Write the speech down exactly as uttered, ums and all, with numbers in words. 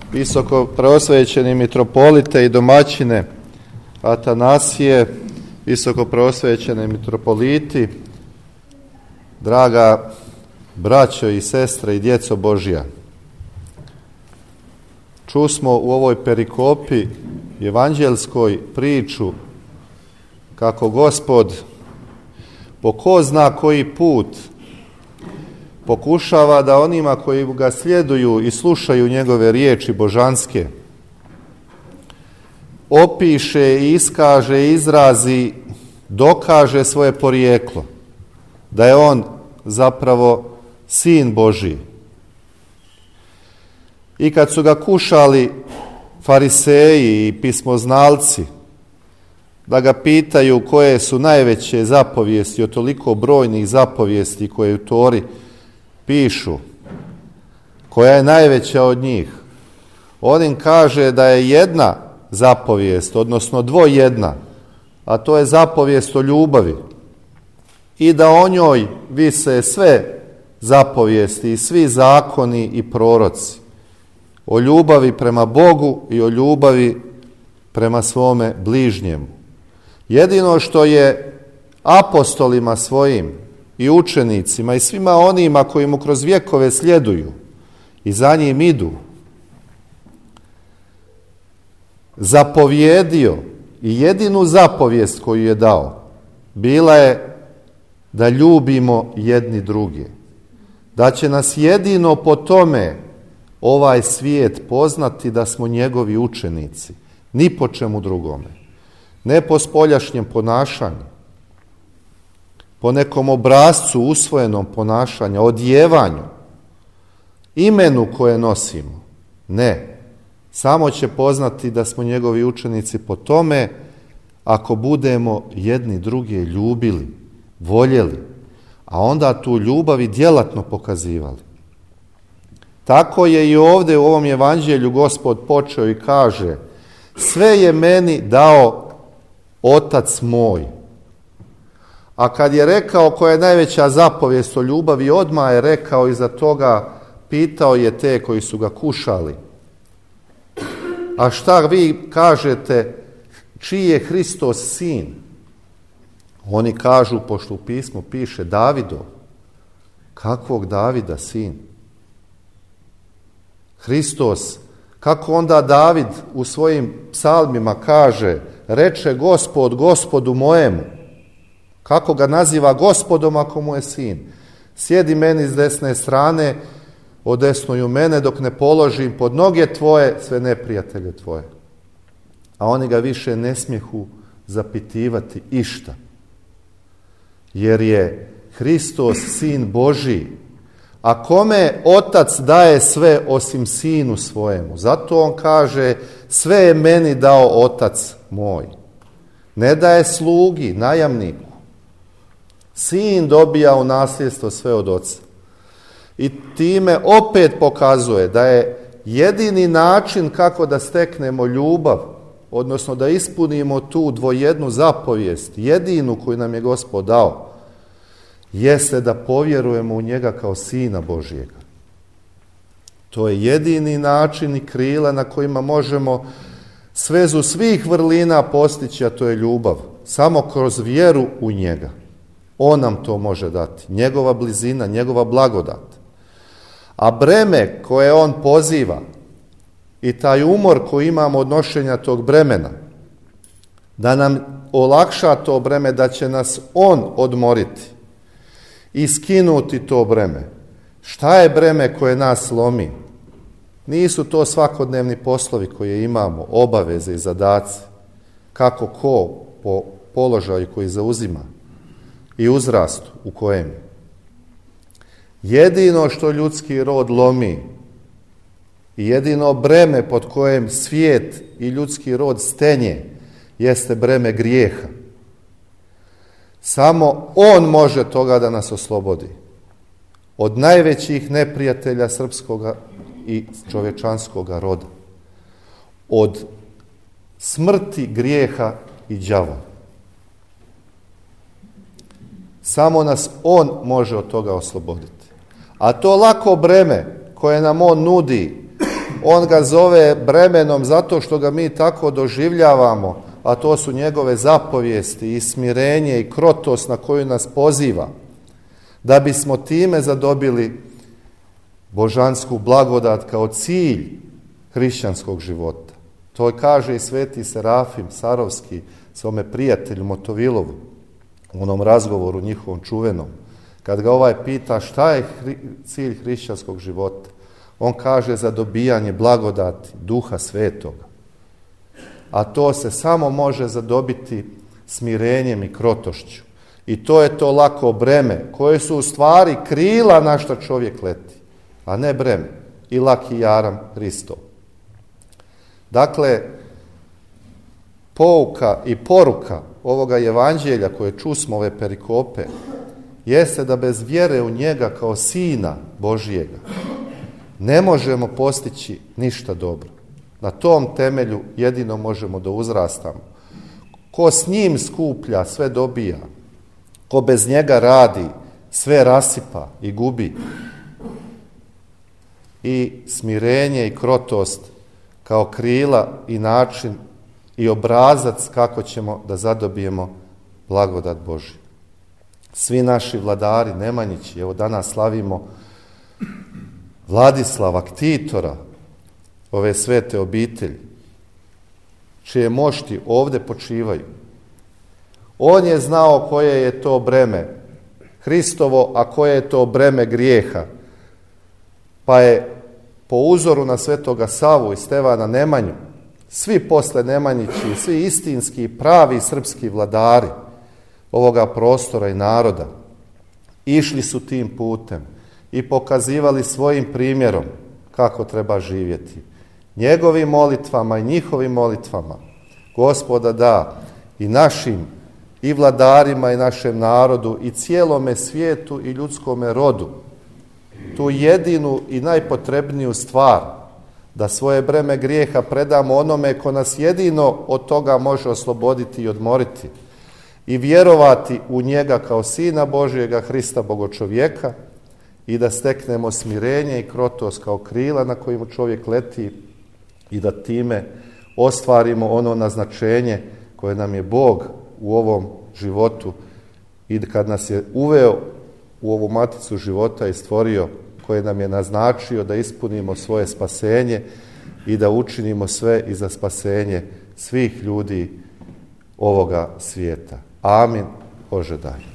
visoko preosvećeni mitropolite i domaćine Atanasije, visoko preosvećeni mitropoliti, draga braćo i sestre i djeco Božja. Čusmo u ovoj perikopi evanđelskoj priču kako Gospod po ko zna koji put pokušava da onima koji ga sljeduju i slušaju njegove riječi božanske opiše i iskaže i izrazi, dokaže svoje porijeklo, da je on zapravo sin Božji. I kad su ga kušali fariseji i pismoznalci da ga pitaju koje su najveće zapovijesti od toliko brojnih zapovijesti koje u Tori pišu, koja je najveća od njih, on im kaže da je jedna zapovijest, odnosno dvojedna, a to je zapovijest o ljubavi, i da o njoj vise sve zapovijesti i svi zakoni i proroci, o ljubavi prema Bogu i o ljubavi prema svome bližnjemu. Jedino što je apostolima svojim i učenicima i svima onima koji mu kroz vjekove sljeduju i za njim idu zapovjedio, i jedinu zapovijest koju je dao bila je da ljubimo jedni druge, da će nas jedino po tome ovaj svijet poznati da smo njegovi učenici, ni po čemu drugome, ne po spoljašnjem ponašanju, po nekom obrascu usvojenom ponašanja, odjevanju, imenu koje nosimo. Ne, samo će poznati da smo njegovi učenici po tome ako budemo jedni druge ljubili, voljeli, a onda tu ljubav i djelatno pokazivali. Tako je i ovdje u ovom evanđelju Gospod počeo i kaže: sve je meni dao Otac moj. A kad je rekao koja je najveća zapovijest o ljubavi, odmah je rekao iza toga, pitao je te koji su ga kušali: a šta vi kažete, čiji je Hristos sin? Oni kažu, pošto u pismu piše Davidov. Kakvog Davida sin? Hristos. Kako onda David u svojim psalmima kaže: reče Gospod Gospodu mojemu? Kako ga naziva Gospodom ako mu je sin? Sjedi meni s desne strane, odesnuju mene dok ne položim pod noge tvoje sve neprijatelje tvoje. A oni ga više ne smijehu zapitivati išta, jer je Hristos sin Božji, a kome Otac daje sve osim sinu svojemu. Zato on kaže: sve je meni dao Otac moj. Ne daje slugi, najamniku. Sin dobija u nasljedstvo sve od Oca. I time opet pokazuje da je jedini način kako da steknemo ljubav, odnosno da ispunimo tu dvojednu zapovijest, jedinu koju nam je Gospod dao, jeste da povjerujemo u njega kao Sina Božjega. To je jedini način i krila na kojima možemo svezu svih vrlina postići, a to je ljubav. Samo kroz vjeru u njega. On nam to može dati. Njegova blizina, njegova blagodat. A breme koje on poziva i taj umor koji imamo od nošenja tog bremena, da nam olakša to breme, da će nas on odmoriti i skinuti to breme. Šta je breme koje nas lomi? Nisu to svakodnevni poslovi koje imamo, obaveze i zadaci, kako ko po položaju koji zauzima i uzrastu u kojem je. Jedino što ljudski rod lomi i jedino breme pod kojem svijet i ljudski rod stenje jeste breme grijeha. Samo on može toga da nas oslobodi od najvećih neprijatelja srpskoga i čovječanskoga roda, od smrti, grijeha i đavola. Samo nas on može od toga osloboditi. A to lako breme koje nam on nudi On ga zove bremenom zato što ga mi tako doživljavamo, a to su njegove zapovijesti i smirenje i krotost na koju nas poziva, da bismo time zadobili božansku blagodat kao cilj hrišćanskog života. To kaže i sveti Serafim Sarovski svome prijatelju Motovilovu u onom razgovoru njihovom čuvenom. Kad ga ovaj pita šta je hri, cilj hrišćanskog života, on kaže za dobijanje blagodati Duha Svetoga. A to se samo može zadobiti smirenjem i krotošću. I to je to lako breme, koje su u stvari krila na što čovjek leti, a ne breme i laki jaram Hristov. Dakle, pouka i poruka ovoga evanđelja koje čusmo ove perikope jeste da bez vjere u njega kao Sina Božijega ne možemo postići ništa dobro. Na tom temelju jedino možemo da uzrastamo. Ko s njim skuplja, sve dobija. Ko bez njega radi, sve rasipa i gubi. I smirenje i krotost kao krila i način i obrazac kako ćemo da zadobijemo blagodat Božju. Svi naši vladari, Nemanjići, evo danas slavimo Vladislava, ktitora ove svete obitelji, čije mošti ovdje počivaju. On je znao koje je to breme Hristovo, a koje je to breme grijeha. Pa je po uzoru na svetoga Savu i Stevana Nemanju, svi posle Nemanjići, svi istinski, pravi srpski vladari ovoga prostora i naroda, išli su tim putem i pokazivali svojim primjerom kako treba živjeti. Njegovim molitvama i njihovim molitvama Gospoda da i našim i vladarima i našem narodu i cijelome svijetu i ljudskome rodu tu jedinu i najpotrebniju stvar, da svoje breme grijeha predamo onome ko nas jedino od toga može osloboditi i odmoriti i vjerovati u njega kao Sina Božjega, Hrista Bogočovjeka, i da steknemo smirenje i krotost kao krila na kojim čovjek leti i da time ostvarimo ono naznačenje koje nam je Bog u ovom životu i kad nas je uveo u ovu maticu života i stvorio, koje nam je naznačio da ispunimo svoje spasenje i da učinimo sve i za spasenje svih ljudi ovoga svijeta. Amin. Bože daj.